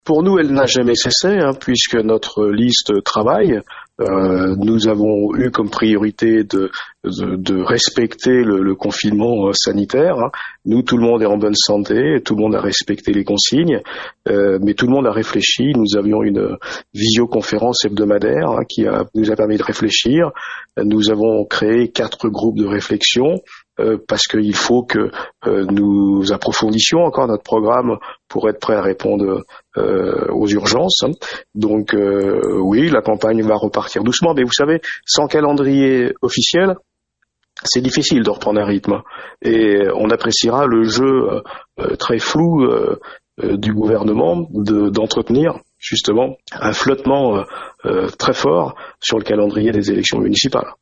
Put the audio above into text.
Pour nous, elle n'a jamais cessé, puisque notre liste travaille. Nous avons eu comme priorité de respecter le confinement sanitaire. Nous, tout le monde est en bonne santé, tout le monde a respecté les consignes, mais tout le monde a réfléchi. Nous avions une visioconférence hebdomadaire qui nous a permis de réfléchir. Nous avons créé 4 groupes de réflexion parce qu'il faut que nous approfondissions encore notre programme pour être prêt à répondre aux urgences. Donc oui, la campagne va repartir doucement, mais vous savez, sans calendrier officiel, c'est difficile de reprendre un rythme. Et on appréciera le jeu très flou du gouvernement d'entretenir justement un flottement très fort sur le calendrier des élections municipales.